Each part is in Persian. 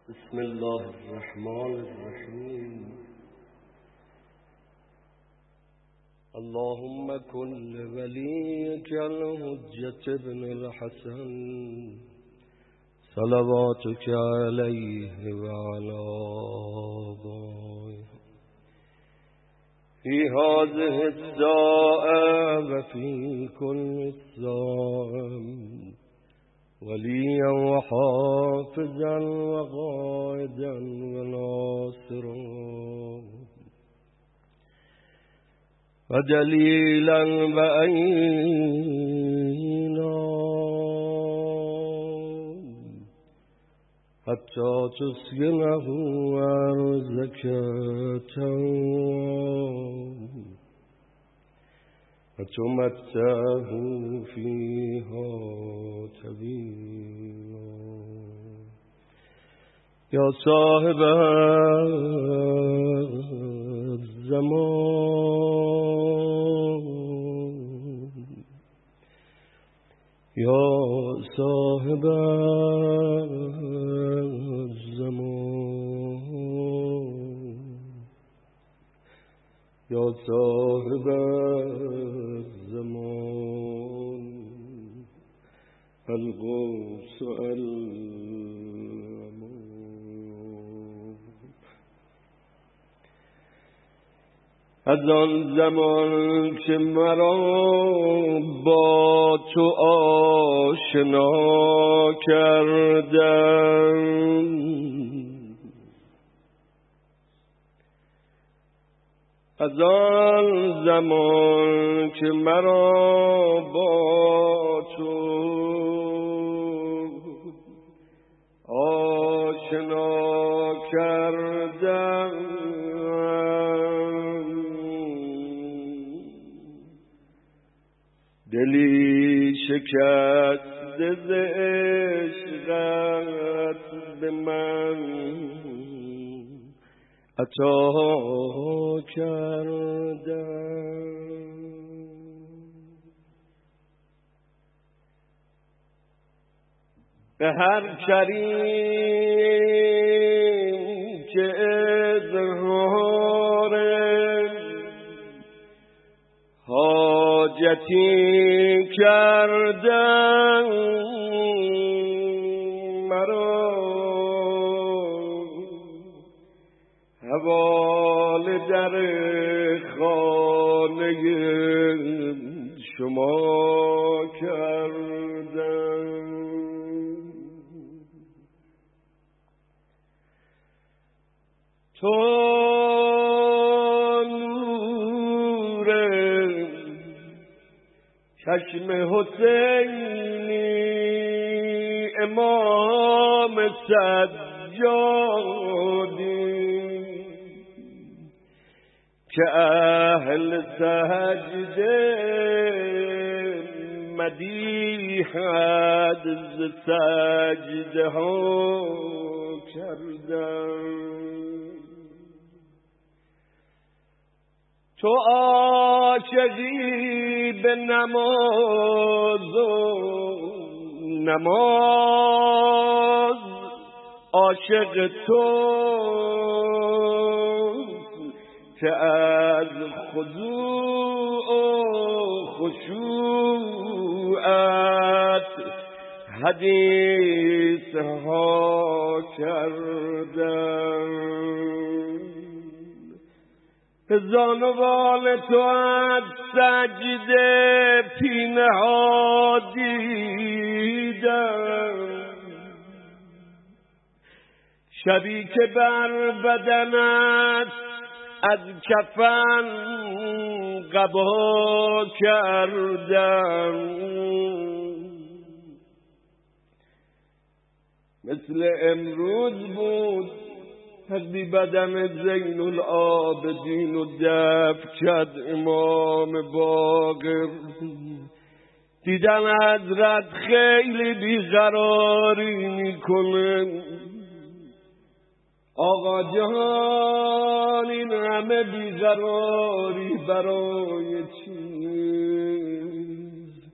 بسم الله الرحمن الرحیم. اللهم كن لوليك الحجة ابن الحسن صلواتك عليه وعلى آبائه في هذه الساعة وفي كل ساعة وليا وحافظا وقائدا وناصرا ودليلا وأينا حتى تسكنه أرضك وتمتعه فيها طويلا. يا صاحب الزمان يا صاحب الزمان يا صاحب الزمان الغوث الأمان. از آن زمان که مرا با تو آشنا کردن، از آن زمان که مرا با تو آشنا کردن، دلی شکسته ز عشقت به من عطا کردن. به هر کریم که اظهار حاجتی کردن، مرا حواله در خانه شما کردن. تو نور چشم حسینی، امام سجادی که اهل سجده مدیحت ز سجده ها کردن. تو عاشقی به نماز و نماز عاشق تو که از خضوع و خشوعت حدیث ها کردن. زانوان تو از سجده پینه ها دیدم، شبی که بر بدنت از کفن قبا کردم. مثل امروز بود وقتی بدن زین العابدین و دفن کرد امام باقر. دیدن حضرت خیلی بیقراری میکنه. آقا جان این همه بیقراری برای چیست؟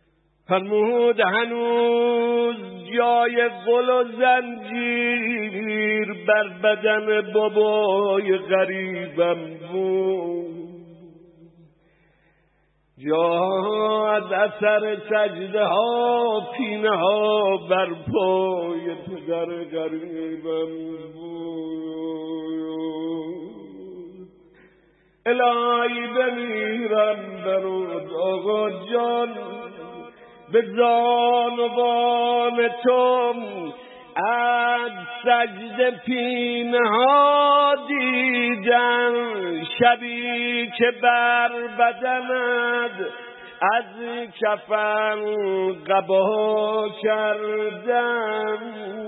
فرمود هنوز جای گل و زنجیر بر بدن بابای غریبم بود. جا از اثر سجده ها پینه ها بر پای پدر غریبم بود. الهی بمیرم برود آقا جان، به زانوان تو از سجده پینه ها دیدم، شبی که بر بدنت از کفن قبا کردم.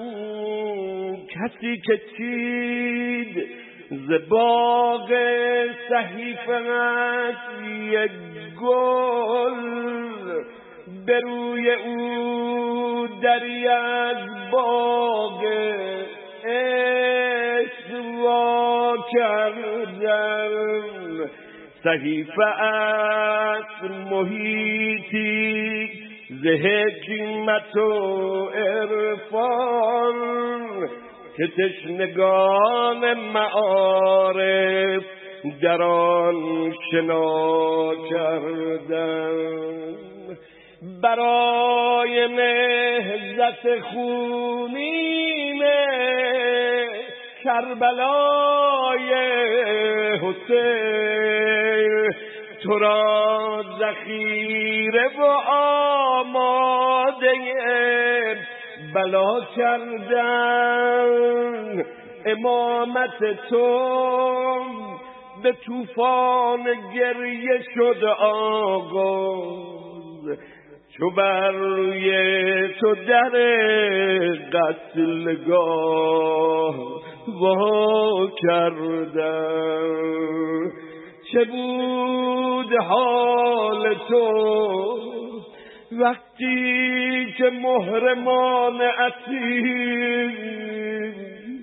کسی که چید ز باغ صحیفه‌ات یک گل، به روی او دری از باغ عشق وا کردم. صحیفه‌ات محیطی ز حکمت و عرفان، که تشنگان معارف در آن شنا کردم. برای نهضت خونین کربلای حسین، تو را ذخیره و آماده بلا کردن. امامت تو به طوفان گریه شد آغاز، چو بر روی تو در قتلگاه وا کردم. چه بود حال تو وقتی که محرمان اسیر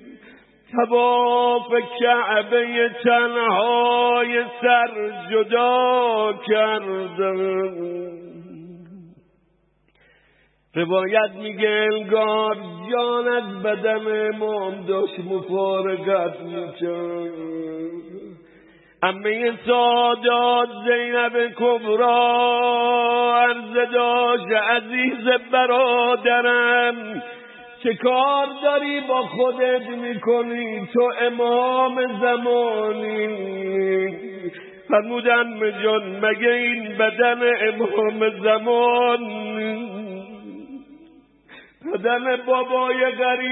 طواف کعبه تنهای سر جدا کردم. روایت میگه انگار جان از بدن امام داشت مفارقت میکرد. عمه سادات زینب کبرا عرض داشت عزیز برادرم، چه کار داری با خودت میکنی؟ تو امام زمانی. فرمودن جان مگه این بدن امام زمان بدن بابای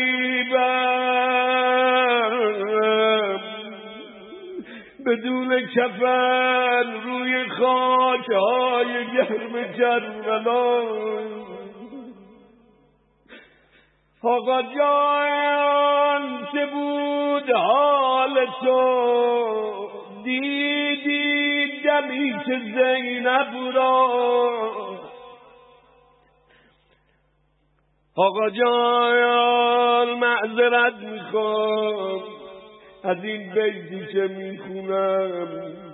غریبم بدون کفن روی خاک‌های گرم کربلا؟ آقا جان چه بود حال تو؟ دیدی دمی که زینب را؟ آقا جان معذرت میخوام از این بیتی که میخونم،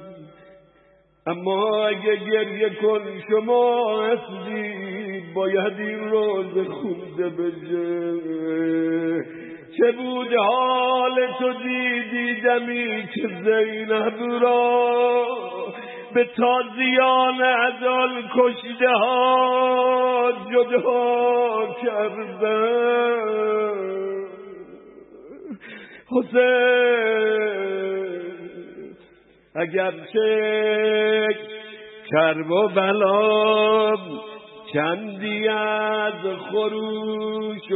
اما اگه گریه کن شما هستی باید این روز خونده بشه. چه بود حال تو؟ دیدی دمی که زینب را به تازیان از آن کشته ها جدا کردن. حسین اگرچه کرب و بلا چندی از خروش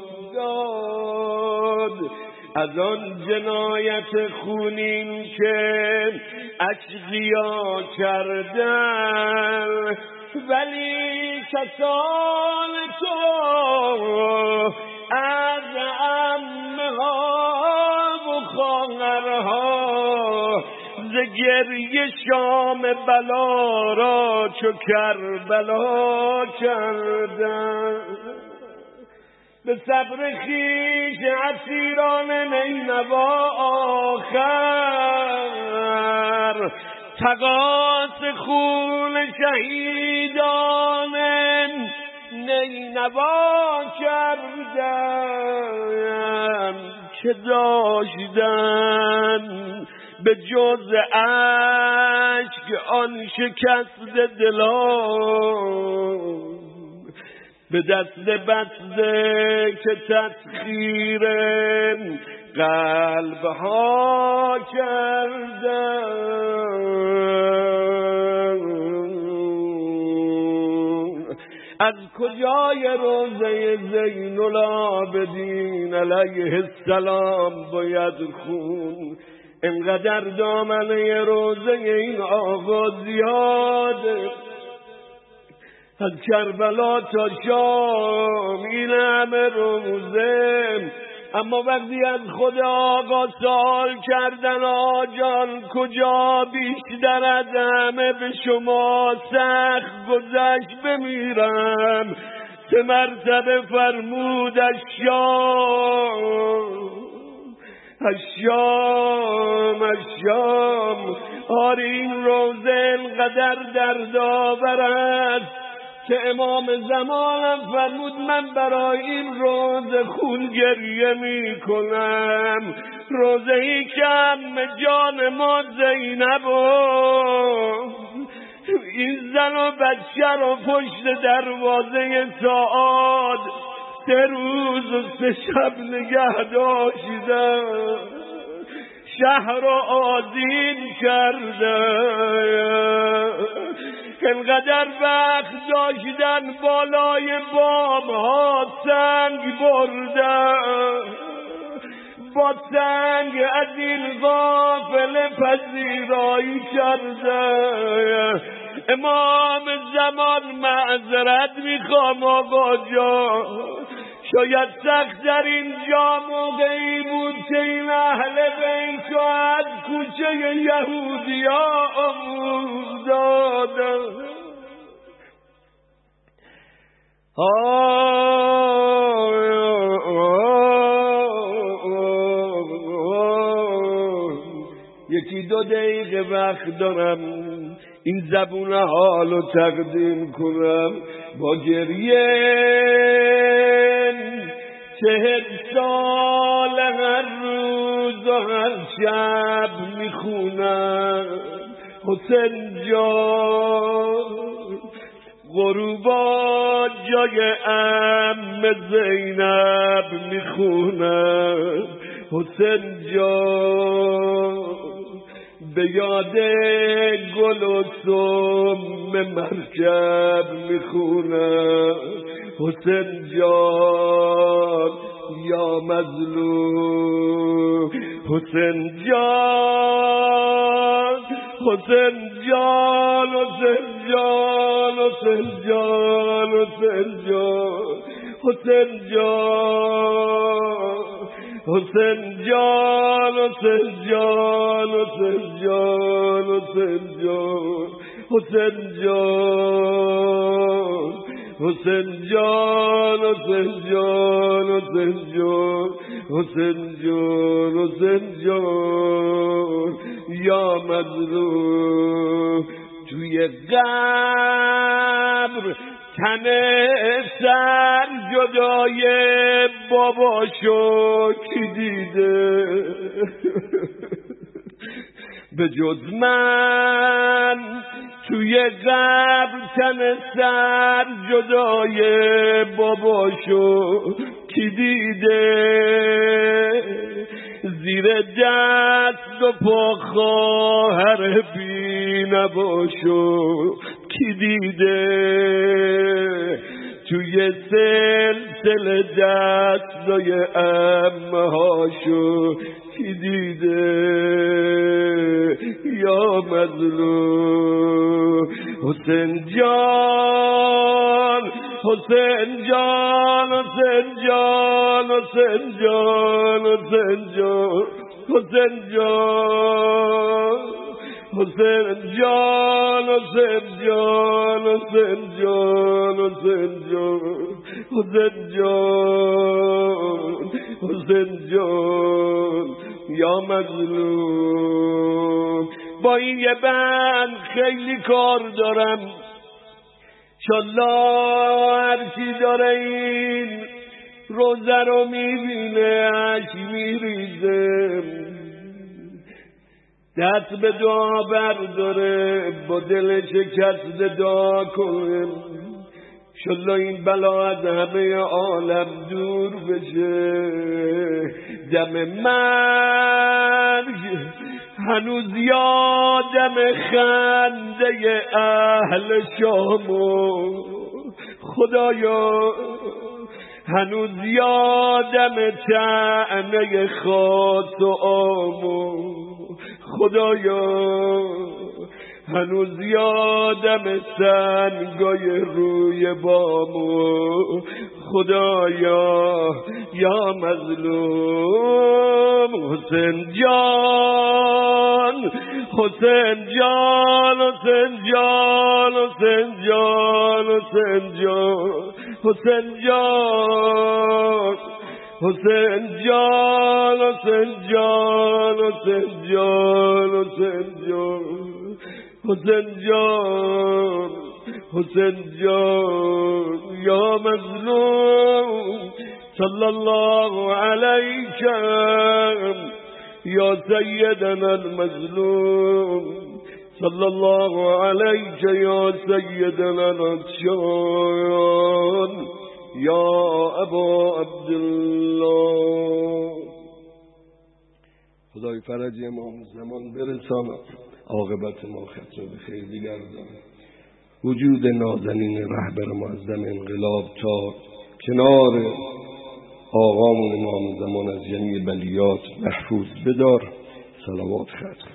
افتاد، از آن جنایت خونین که اشقیا کردن، ولی کسان تو از عمه‌ها و خواهرها ز گریه شام بلا را چو کربلا کردن. به صبر خویش اسیران نینوا آخر تقاص خون شهیدان نینوا کردن. چه داشتن به جز اشک آن شکست دلان، به دست بسته که تسخیر قلب ها کردن. از کجای روضه زین العابدین علیه السلام باید خون؟ انقدر دامنه روضه این آقا زیاده، از کربلا تا شام این همه روزه. اما وقتی از خود آقا سوال کردن آجان کجا بیشتر از همه به شما سخت گذشت بمیرم، 3 مرتبه فرمود الشام. آری این روزه انقدر دردآور است که امام زمانم فرمود من برای این روزه خون گریه می کنم. روزه ای که جان ما زینب این زن و بچه رو پشت دروازه سعاد 3 روز و 3 شب نگه داشتن، شهر رو آذین کردن. انقدر وقت داشتن بالای بام ها سنگ بردن، با سنگ از این غافل پذیرایی کردن. امام زمان معذرت میخوام آقا جان، شاید سخت در اینجا موقعی بود که این اهل بیت از کوچه یهودی ها آموز دادن. یکی 2 دقیقه وقت دارم این زبون حالو تقدیم کنم. با گریه 40 سال هر روز و هر شب میخونم حسین جان، غروبا جای ام زینب میخونم حسین جان، به یاد گل و سم مرکب میخونم حسین جان یا مظلوم. حسین جان حسین جان حسین جان حسین جان حسین جان حسین جان حسین جان حسین جان حسین جان حسین جان حسین جان حسین جان حسین جان حسین جان حسین جان حسین جان یا مظلوم. توی قبر تن سر جدای باباشو کی دیده؟ به جز من توی قبر تن سر جدای باباشو کی دیده؟ زیر دست و پا خواهر بی نباشو کی دیده؟ توی سلسله دستای امهاشو کی دیده؟ یا مظلوم. حسین جان حسین جان حسین جان حسین جان حسین جان حسین جان حسین جان حسین جان حسین جان حسین جان حسین جان حسین جان یا مظلوم. با این یه بند خیلی کار دارم، انشالله هر کی داره این روزه رو میبینه اشک میریزه، دست به دعا برداره با دل شکسته دعا کنه انشالله این بلا از همه عالم دور بشه. دم مرگ هنوز یادم خنده اهل شامو، خدایا هنوز یادم طعنه خاص و آمو، خدایا هنوز یادم سنگای روی بامو، خدایا یا مظلوم حسین جان، حسین جان، حسین جان، حسین جان، حسین جان، حسین جان، حسین جان، حسین جان، حسین جان، حسین جان، حسین جان، حسین جان یا مظلوم صلی الله علیک یا سیدنا المظلوم، صلی الله علیک یا سیدنا العطشان یا ابا عبدالله. خدای فرج امام زمان برساند، عاقبت ما ختم به خیر بگردان. وجود نازنین رهبر معظم انقلاب تا کنار آقامون امام زمان از جمعی بلیات محفوظ بدار. صلوات ختم.